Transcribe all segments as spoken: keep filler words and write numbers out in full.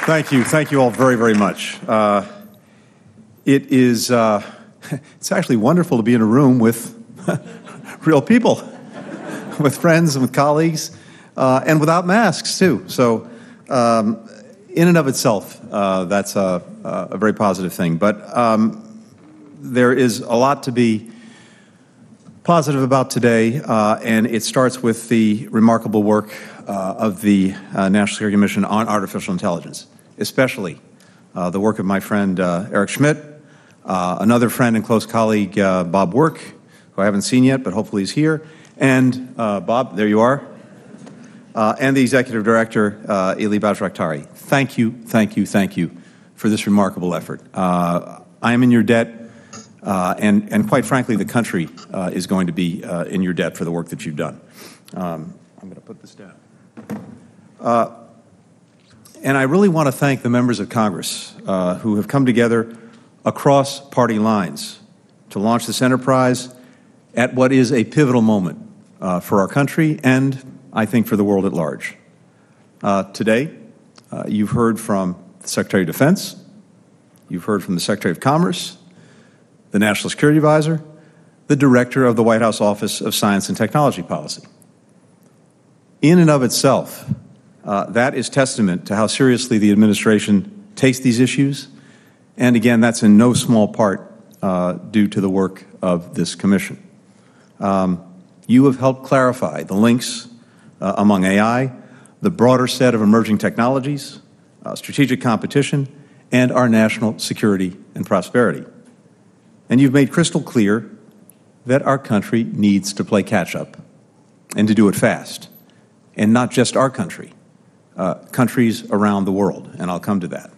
Thank you. Thank you all very, very much. Uh, it is, uh, it's actually wonderful to be in a room with real people, with friends and with colleagues, uh, and without masks, too. So um, in and of itself, uh, that's a, a very positive thing. But um, there is a lot to be positive about today, uh, and it starts with the remarkable work uh, of the uh, National Security Commission on Artificial Intelligence, especially uh, the work of my friend uh, Eric Schmidt, uh, another friend and close colleague, uh, Bob Work, who I haven't seen yet, but hopefully he's here, and uh, Bob, there you are, uh, and the Executive Director, uh, Eli Bajraktari. Thank you, thank you, thank you for this remarkable effort. Uh, I am in your debt. Uh, and, and quite frankly, the country uh, is going to be uh, in your debt for the work that you've done. Um, I'm going to put this down. Uh, and I really want to thank the members of Congress uh, who have come together across party lines to launch this enterprise at what is a pivotal moment uh, for our country and, I think, for the world at large. Uh, today, uh, you've heard from the Secretary of Defense, you've heard from the Secretary of Commerce, the National Security Advisor, the Director of the White House Office of Science and Technology Policy. In and of itself, uh, that is testament to how seriously the administration takes these issues, and again, that's in no small part uh, due to the work of this commission. Um, you have helped clarify the links uh, among A I, the broader set of emerging technologies, uh, strategic competition, and our national security and prosperity. And you've made crystal clear that our country needs to play catch-up and to do it fast. And not just our country, uh, countries around the world, and I'll come to that.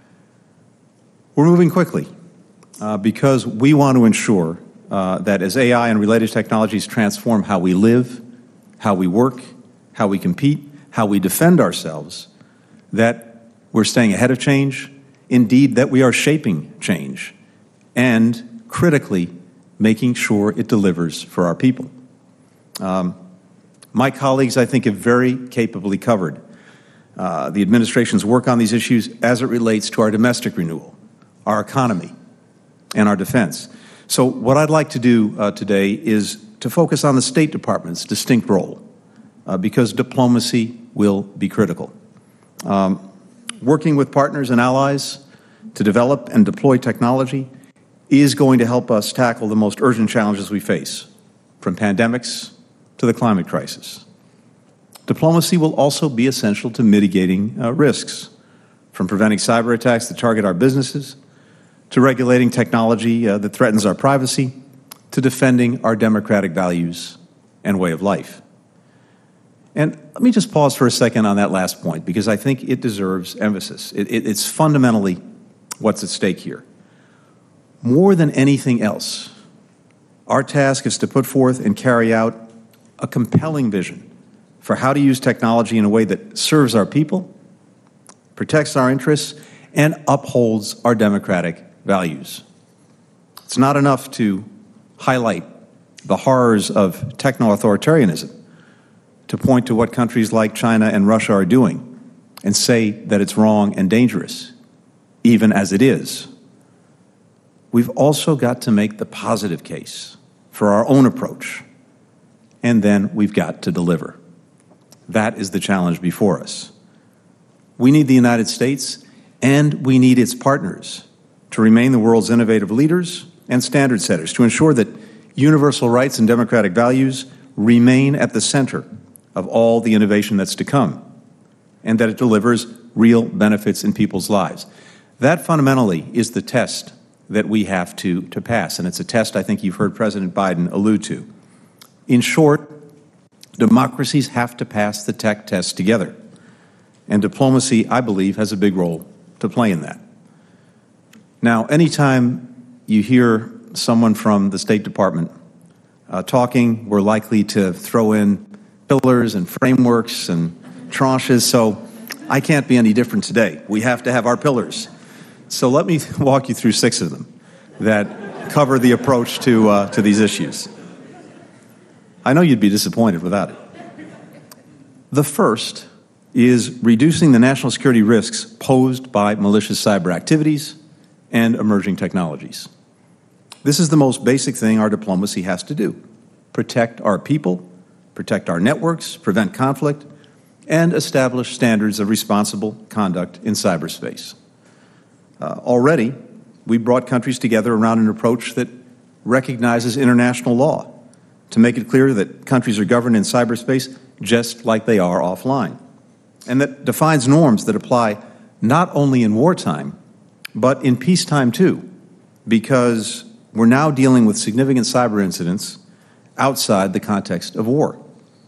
We're moving quickly uh, because we want to ensure uh, that as A I and related technologies transform how we live, how we work, how we compete, how we defend ourselves, that we're staying ahead of change, indeed that we are shaping change, and critically making sure it delivers for our people. Um, my colleagues, I think, have very capably covered uh, the administration's work on these issues as it relates to our domestic renewal, our economy, and our defense. So what I'd like to do uh, today is to focus on the State Department's distinct role, uh, because diplomacy will be critical. Um, working with partners and allies to develop and deploy technology is going to help us tackle the most urgent challenges we face, from pandemics to the climate crisis. Diplomacy will also be essential to mitigating uh, risks, from preventing cyber attacks that target our businesses, to regulating technology uh, that threatens our privacy, to defending our democratic values and way of life. And let me just pause for a second on that last point, because I think it deserves emphasis. It, it, it's fundamentally what's at stake here. More than anything else, our task is to put forth and carry out a compelling vision for how to use technology in a way that serves our people, protects our interests, and upholds our democratic values. It's not enough to highlight the horrors of techno-authoritarianism, to point to what countries like China and Russia are doing and say that it's wrong and dangerous, even as it is. We've also got to make the positive case for our own approach, and then we've got to deliver. That is the challenge before us. We need the United States, and we need its partners to remain the world's innovative leaders and standard setters, to ensure that universal rights and democratic values remain at the center of all the innovation that's to come, and that it delivers real benefits in people's lives. That fundamentally is the test that we have to, to pass, and it's a test I think you've heard President Biden allude to. In short, democracies have to pass the tech test together, and diplomacy, I believe, has a big role to play in that. Now, anytime you hear someone from the State Department uh, talking, we're likely to throw in pillars and frameworks and tranches, so I can't be any different today. We have to have our pillars. So let me walk you through six of them that cover the approach to, uh, to these issues. I know you'd be disappointed without it. The first is reducing the national security risks posed by malicious cyber activities and emerging technologies. This is the most basic thing our diplomacy has to do: protect our people, protect our networks, prevent conflict, and establish standards of responsible conduct in cyberspace. Uh, already, we brought countries together around an approach that recognizes international law to make it clear that countries are governed in cyberspace just like they are offline, and that defines norms that apply not only in wartime, but in peacetime too, because we're now dealing with significant cyber incidents outside the context of war.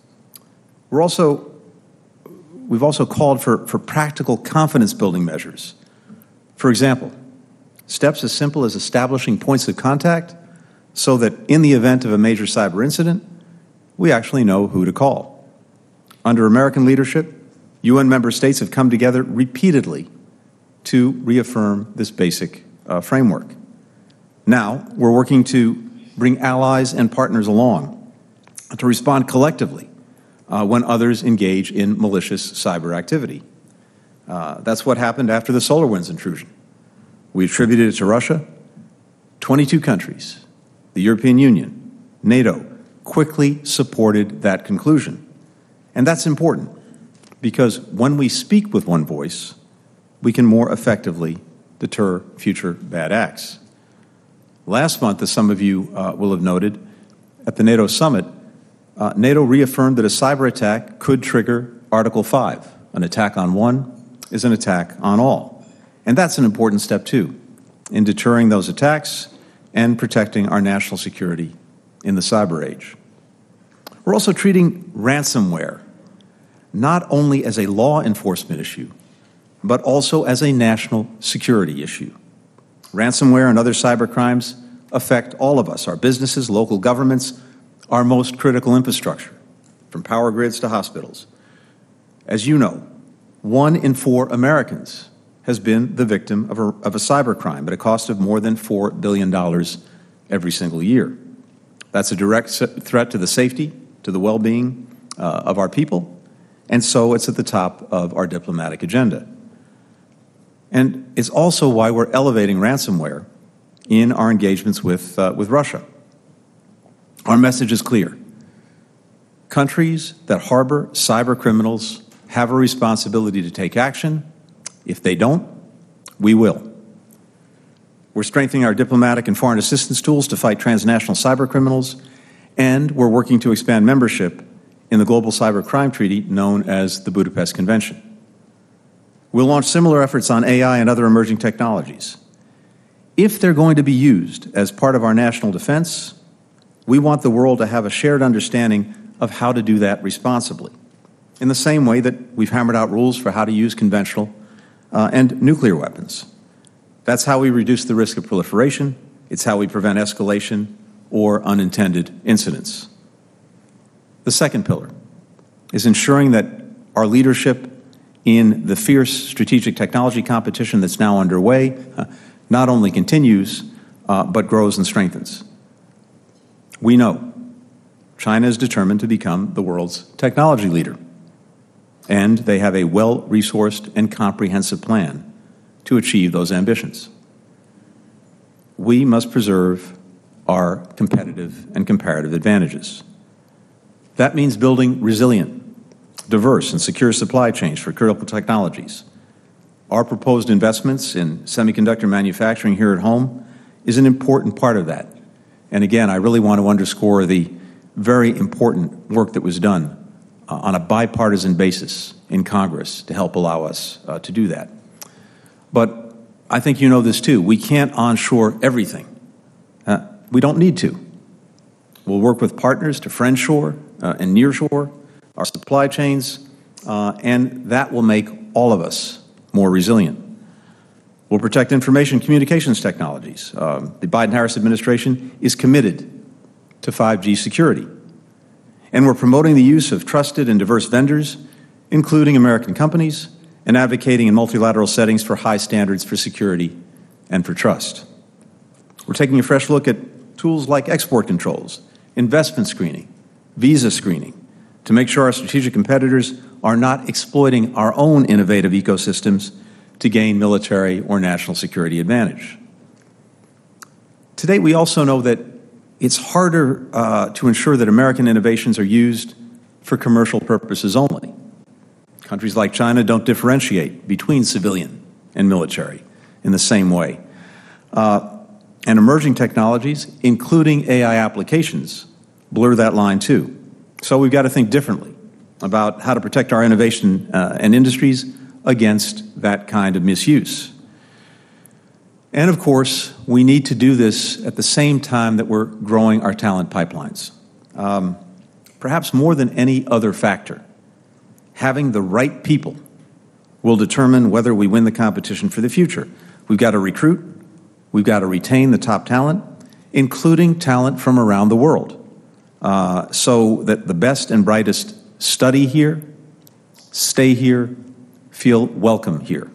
We're also, we've also called for, for practical confidence-building measures. For example, steps as simple as establishing points of contact so that in the event of a major cyber incident, we actually know who to call. Under American leadership, U N member states have come together repeatedly to reaffirm this basic uh, framework. Now, we're working to bring allies and partners along to respond collectively uh, when others engage in malicious cyber activity. Uh, that's what happened after the SolarWinds intrusion. We attributed it to Russia. twenty-two countries, the European Union, NATO, quickly supported that conclusion. And that's important, because when we speak with one voice, we can more effectively deter future bad acts. Last month, as some of you uh, will have noted, at the NATO summit, uh, NATO reaffirmed that a cyber attack could trigger Article five. An attack on one is an attack on all. And that's an important step, too, in deterring those attacks and protecting our national security in the cyber age. We're also treating ransomware not only as a law enforcement issue, but also as a national security issue. Ransomware and other cyber crimes affect all of us, our businesses, local governments, our most critical infrastructure, from power grids to hospitals. As you know, one in four Americans has been the victim of a, of a cyber crime at a cost of more than four billion dollars every single year. That's a direct threat to the safety, to the well-being uh, of our people, and so it's at the top of our diplomatic agenda. And it's also why we're elevating ransomware in our engagements with, uh, with Russia. Our message is clear. Countries that harbor cyber criminals have a responsibility to take action. If they don't, we will. We're strengthening our diplomatic and foreign assistance tools to fight transnational cyber criminals, and we're working to expand membership in the Global Cyber Crime Treaty known as the Budapest Convention. We'll launch similar efforts on A I and other emerging technologies. If they're going to be used as part of our national defense, we want the world to have a shared understanding of how to do that responsibly, in the same way that we've hammered out rules for how to use conventional uh, and nuclear weapons. That's how we reduce the risk of proliferation. It's how we prevent escalation or unintended incidents. The second pillar is ensuring that our leadership in the fierce strategic technology competition that's now underway uh, not only continues, uh, but grows and strengthens. We know China is determined to become the world's technology leader, and they have a well-resourced and comprehensive plan to achieve those ambitions. We must preserve our competitive and comparative advantages. That means building resilient, diverse, and secure supply chains for critical technologies. Our proposed investments in semiconductor manufacturing here at home is an important part of that. And again, I really want to underscore the very important work that was done uh, on a bipartisan basis in Congress to help allow us uh, to do that. But I think you know this too. We can't onshore everything. Uh, we don't need to. We'll work with partners to friendshore uh, and nearshore our supply chains, uh, and that will make all of us more resilient. We'll protect information communications technologies. Um, the Biden-Harris administration is committed to five G security, and we're promoting the use of trusted and diverse vendors, including American companies, and advocating in multilateral settings for high standards for security and for trust. We're taking a fresh look at tools like export controls, investment screening, visa screening, to make sure our strategic competitors are not exploiting our own innovative ecosystems to gain military or national security advantage. Today, we also know that it's harder uh, to ensure that American innovations are used for commercial purposes only. Countries like China don't differentiate between civilian and military in the same way. Uh, and emerging technologies, including A I applications, blur that line too. So we've got to think differently about how to protect our innovation uh, and industries against that kind of misuse. And of course, we need to do this at the same time that we're growing our talent pipelines. Um, perhaps more than any other factor, having the right people will determine whether we win the competition for the future. We've got to recruit, we've got to retain the top talent, including talent from around the world, uh, so that the best and brightest study here, stay here, feel welcome here.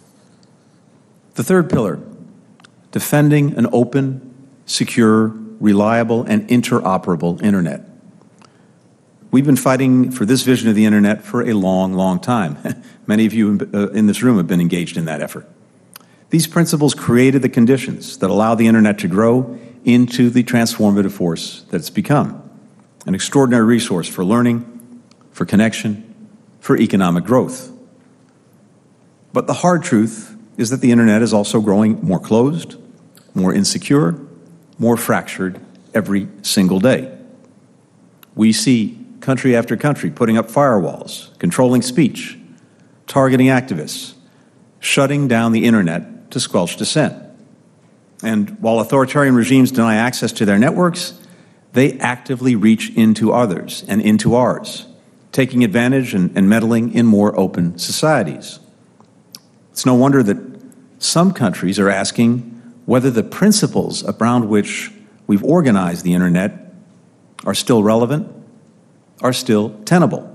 The third pillar, defending an open, secure, reliable, and interoperable Internet. We've been fighting for this vision of the Internet for a long, long time. Many of you uh, in this room have been engaged in that effort. These principles created the conditions that allow the Internet to grow into the transformative force that it's become, an extraordinary resource for learning, for connection, for economic growth. But the hard truth is that the Internet is also growing more closed, more insecure, more fractured every single day. We see country after country putting up firewalls, controlling speech, targeting activists, shutting down the Internet to squelch dissent. And while authoritarian regimes deny access to their networks, they actively reach into others and into ours, taking advantage and, and meddling in more open societies. It's no wonder that some countries are asking whether the principles around which we've organized the Internet are still relevant, are still tenable.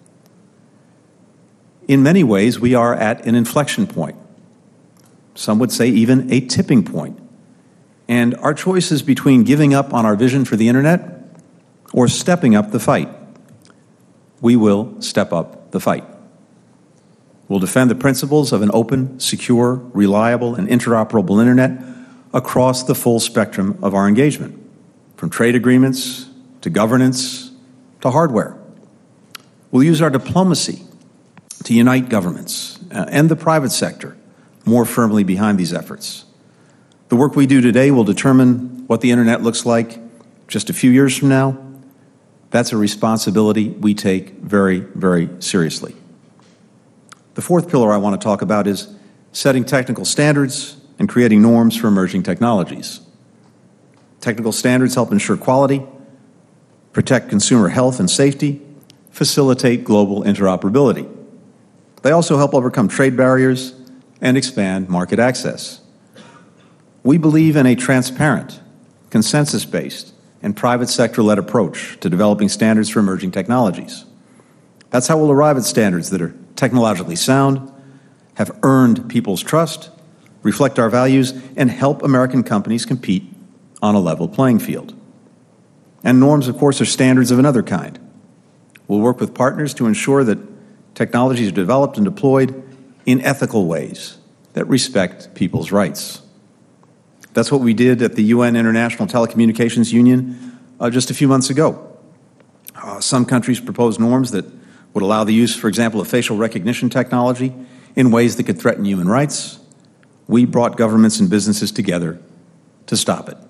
In many ways, we are at an inflection point. Some would say even a tipping point. And our choice is between giving up on our vision for the Internet or stepping up the fight. We will step up the fight. We'll defend the principles of an open, secure, reliable, and interoperable Internet across the full spectrum of our engagement, from trade agreements to governance to hardware. We'll use our diplomacy to unite governments uh, and the private sector more firmly behind these efforts. The work we do today will determine what the Internet looks like just a few years from now. That's a responsibility we take very, very seriously. The fourth pillar I want to talk about is setting technical standards and creating norms for emerging technologies. Technical standards help ensure quality, protect consumer health and safety, facilitate global interoperability. They also help overcome trade barriers and expand market access. We believe in a transparent, consensus-based, and private sector-led approach to developing standards for emerging technologies. That's how we'll arrive at standards that are technologically sound, have earned people's trust, reflect our values, and help American companies compete on a level playing field. And norms, of course, are standards of another kind. We'll work with partners to ensure that technologies are developed and deployed in ethical ways that respect people's rights. That's what we did at the U N International Telecommunications Union uh, just a few months ago. Uh, some countries proposed norms that would allow the use, for example, of facial recognition technology in ways that could threaten human rights. We brought governments and businesses together to stop it.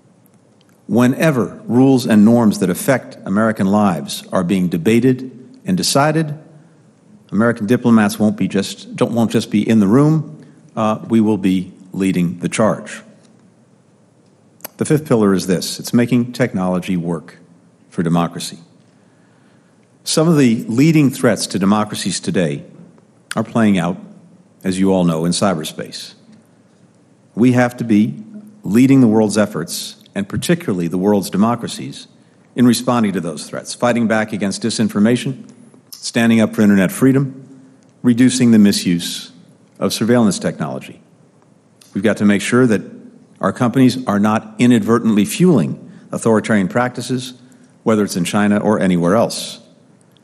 Whenever rules and norms that affect American lives are being debated and decided, American diplomats won't be just don't won't just be in the room. Uh, we will be leading the charge. The fifth pillar is this: it's making technology work for democracy. Some of the leading threats to democracies today are playing out, as you all know, in cyberspace. We have to be leading the world's efforts, and particularly the world's democracies, in responding to those threats, fighting back against disinformation, standing up for internet freedom, reducing the misuse of surveillance technology. We've got to make sure that our companies are not inadvertently fueling authoritarian practices, whether it's in China or anywhere else.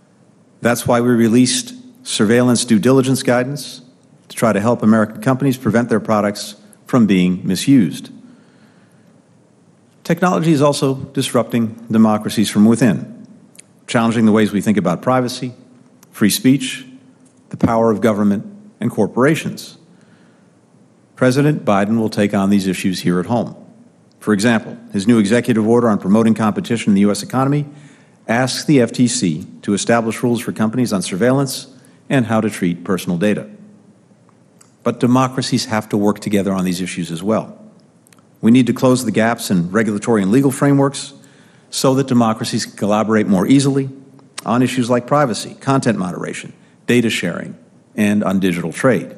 That's why we released surveillance due diligence guidance to try to help American companies prevent their products from being misused. Technology is also disrupting democracies from within, challenging the ways we think about privacy, free speech, the power of government and corporations. President Biden will take on these issues here at home. For example, his new executive order on promoting competition in the U S economy asks the F T C to establish rules for companies on surveillance and how to treat personal data. But democracies have to work together on these issues as well. We need to close the gaps in regulatory and legal frameworks so that democracies can collaborate more easily on issues like privacy, content moderation, data sharing, and on digital trade.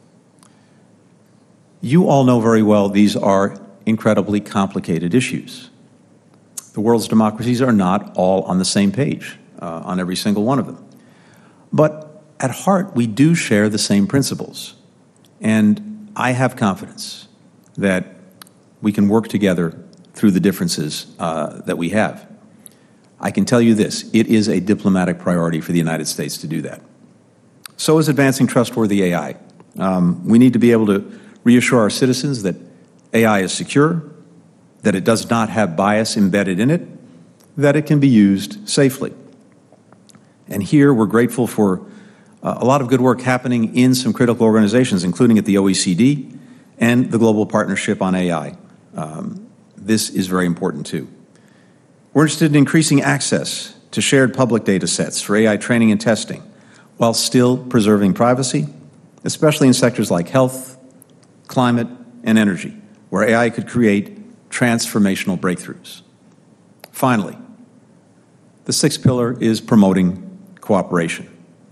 You all know very well these are incredibly complicated issues. The world's democracies are not all on the same page uh, on every single one of them. But at heart, we do share the same principles. And I have confidence that we can work together through the differences uh, that we have. I can tell you this, it is a diplomatic priority for the United States to do that. So is advancing trustworthy A I. Um, we need to be able to reassure our citizens that A I is secure, that it does not have bias embedded in it, that it can be used safely. And here we're grateful for uh, a lot of good work happening in some critical organizations, including at the O E C D and the Global Partnership on A I. Um, this is very important too. We're interested in increasing access to shared public data sets for A I training and testing while still preserving privacy, especially in sectors like health, climate, and energy, where A I could create transformational breakthroughs. Finally, the sixth pillar is promoting cooperation.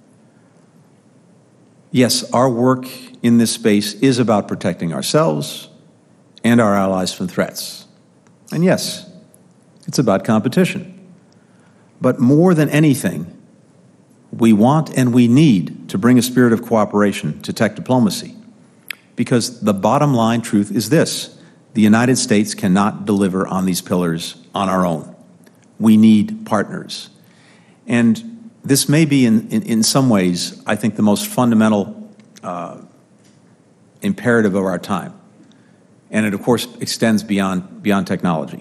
Yes, our work in this space is about protecting ourselves and our allies from threats. And yes, it's about competition. But more than anything, we want and we need to bring a spirit of cooperation to tech diplomacy. Because the bottom line truth is this: the United States cannot deliver on these pillars on our own. We need partners. And this may be, in, in, in some ways, I think, the most fundamental uh, imperative of our time. And it, of course, extends beyond, beyond technology.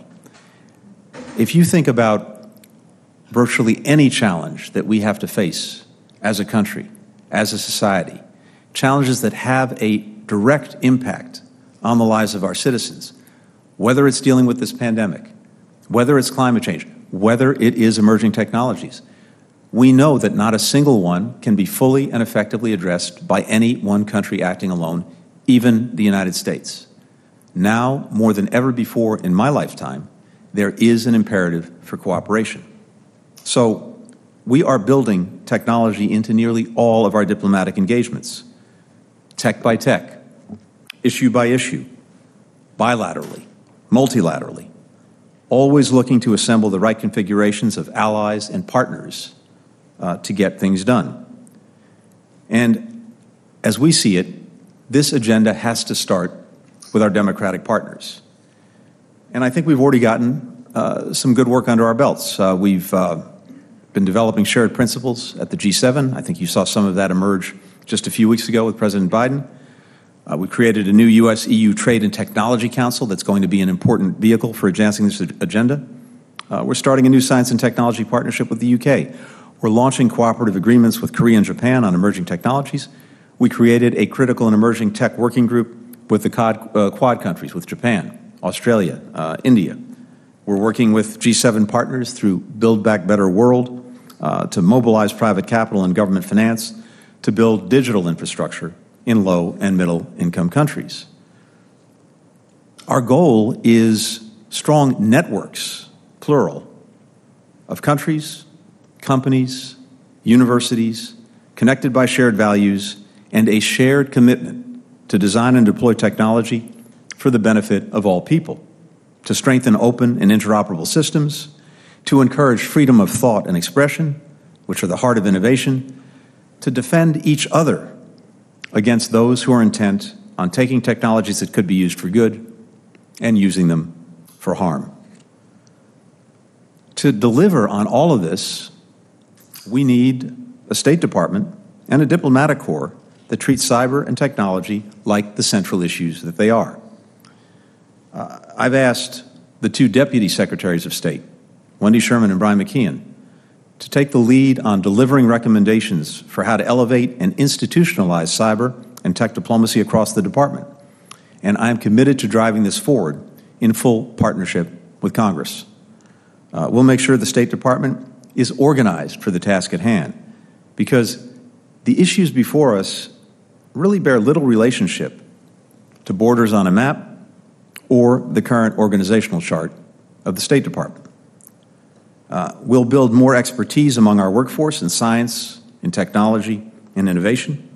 If you think about virtually any challenge that we have to face as a country, as a society, challenges that have a direct impact on the lives of our citizens, whether it's dealing with this pandemic, whether it's climate change, whether it is emerging technologies, we know that not a single one can be fully and effectively addressed by any one country acting alone, even the United States. Now, more than ever before in my lifetime, there is an imperative for cooperation. So we are building technology into nearly all of our diplomatic engagements, tech by tech, issue by issue, bilaterally, multilaterally, always looking to assemble the right configurations of allies and partners uh, to get things done. And as we see it, this agenda has to start with our democratic partners. And I think we've already gotten uh, some good work under our belts. Uh, we've uh, been developing shared principles at the G seven. I think you saw some of that emerge just a few weeks ago with President Biden. Uh, we created a new U S E U Trade and Technology Council that's going to be an important vehicle for advancing this agenda. Uh, we're starting a new science and technology partnership with the U K. We're launching cooperative agreements with Korea and Japan on emerging technologies. We created a critical and emerging tech working group with the Quad, uh, Quad countries, with Japan, Australia, uh, India. We're working with G seven partners through Build Back Better World uh, to mobilize private capital and government finance to build digital infrastructure in low and middle income countries. Our goal is strong networks, plural, of countries, companies, universities, connected by shared values, and a shared commitment to design and deploy technology for the benefit of all people, to strengthen open and interoperable systems, to encourage freedom of thought and expression, which are the heart of innovation, to defend each other against those who are intent on taking technologies that could be used for good and using them for harm. To deliver on all of this, we need a State Department, and a diplomatic corps that treats cyber and technology like the central issues that they are. Uh, I've asked the two Deputy Secretaries of State, Wendy Sherman and Brian McKeon, to take the lead on delivering recommendations for how to elevate and institutionalize cyber and tech diplomacy across the department. And I am committed to driving this forward in full partnership with Congress. Uh, we'll make sure the State Department is organized for the task at hand, because the issues before us really bear little relationship to borders on a map or the current organizational chart of the State Department. Uh, we'll build more expertise among our workforce in science, in technology, and innovation.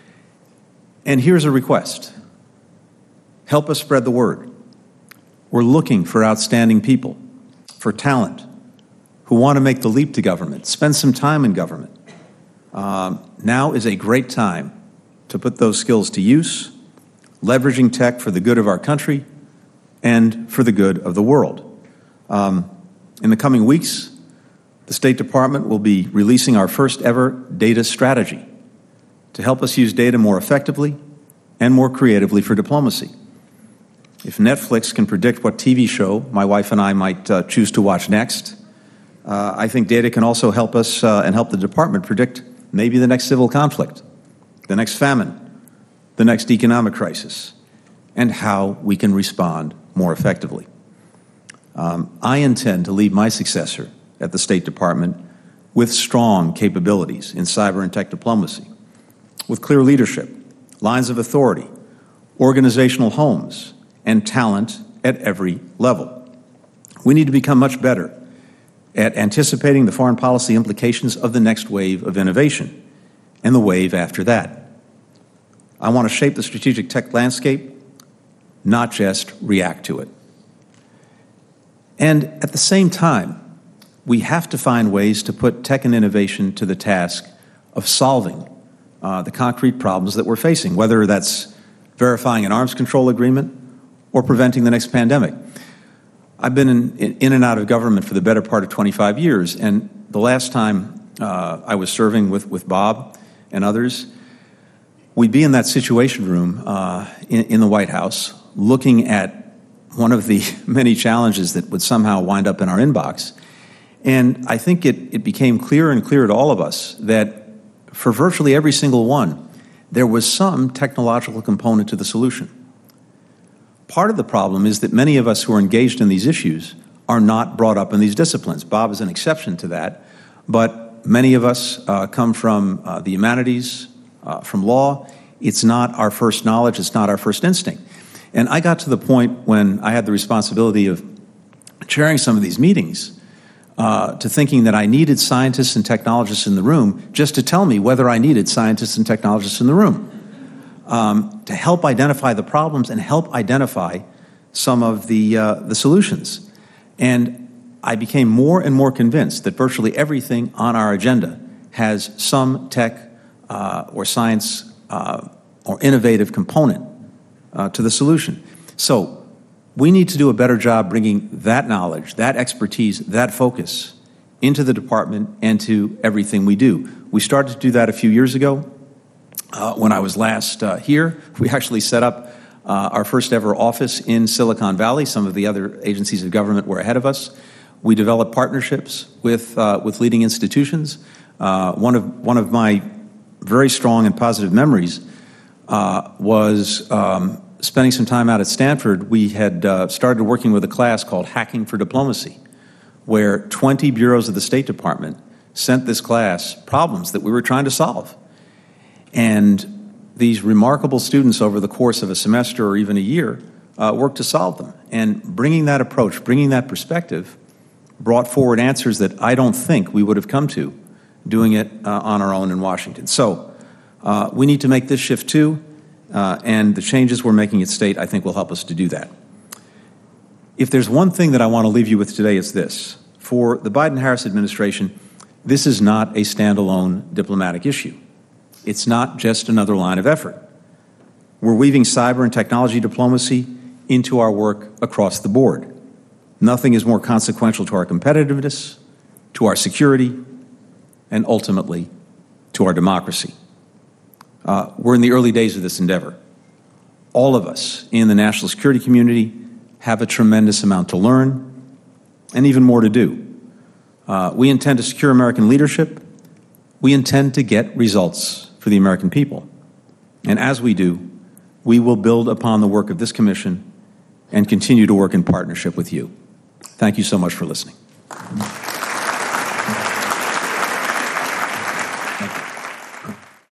And here's a request. Help us spread the word. We're looking for outstanding people, for talent, who want to make the leap to government, spend some time in government. Um, now is a great time to put those skills to use, leveraging tech for the good of our country and for the good of the world. Um, in the coming weeks, the State Department will be releasing our first ever data strategy to help us use data more effectively and more creatively for diplomacy. If Netflix can predict what T V show my wife and I might uh, choose to watch next, uh, I think data can also help us uh, and help the department predict maybe the next civil conflict, the next famine, the next economic crisis, and how we can respond more effectively. Um, I intend to leave my successor at the State Department with strong capabilities in cyber and tech diplomacy, with clear leadership, lines of authority, organizational homes, and talent at every level. We need to become much better at anticipating the foreign policy implications of the next wave of innovation and the wave after that. I want to shape the strategic tech landscape, not just react to it. And at the same time, we have to find ways to put tech and innovation to the task of solving uh, the concrete problems that we're facing, whether that's verifying an arms control agreement or preventing the next pandemic. I've been in, in and out of government for the better part of twenty-five years, and the last time uh, I was serving with, with Bob and others, we'd be in that situation room uh, in, in the White House looking at one of the many challenges that would somehow wind up in our inbox. And I think it, it became clearer and clearer to all of us that for virtually every single one, there was some technological component to the solution. Part of the problem is that many of us who are engaged in these issues are not brought up in these disciplines. Bob is an exception to that, but many of us uh, come from uh, the humanities, uh, from law. It's not our first knowledge, it's not our first instinct. And I got to the point when I had the responsibility of chairing some of these meetings uh, to thinking that I needed scientists and technologists in the room just to tell me whether I needed scientists and technologists in the room. Um, to help identify the problems and help identify some of the, uh, the solutions. And I became more and more convinced that virtually everything on our agenda has some tech uh, or science uh, or innovative component uh, to the solution. So we need to do a better job bringing that knowledge, that expertise, that focus into the department and to everything we do. We started to do that a few years ago. Uh, when I was last uh, here, we actually set up uh, our first ever office in Silicon Valley. Some of the other agencies of government were ahead of us. We developed partnerships with uh, with leading institutions. Uh, one of one of my very strong and positive memories uh, was um, spending some time out at Stanford. We had uh, started working with a class called Hacking for Diplomacy, where twenty bureaus of the State Department sent this class problems that we were trying to solve. And these remarkable students over the course of a semester or even a year uh, worked to solve them. And bringing that approach, bringing that perspective, brought forward answers that I don't think we would have come to doing it uh, on our own in Washington. So uh, we need to make this shift too, uh, and the changes we're making at State, I think, will help us to do that. If there's one thing that I want to leave you with today, it's this. For the Biden-Harris administration, this is not a standalone diplomatic issue. It's not just another line of effort. We're weaving cyber and technology diplomacy into our work across the board. Nothing is more consequential to our competitiveness, to our security, and ultimately to our democracy. Uh, we're in the early days of this endeavor. All of us in the national security community have a tremendous amount to learn and even more to do. Uh, we intend to secure American leadership. We intend to get results for the American people. And as we do, we will build upon the work of this commission and continue to work in partnership with you. Thank you so much for listening.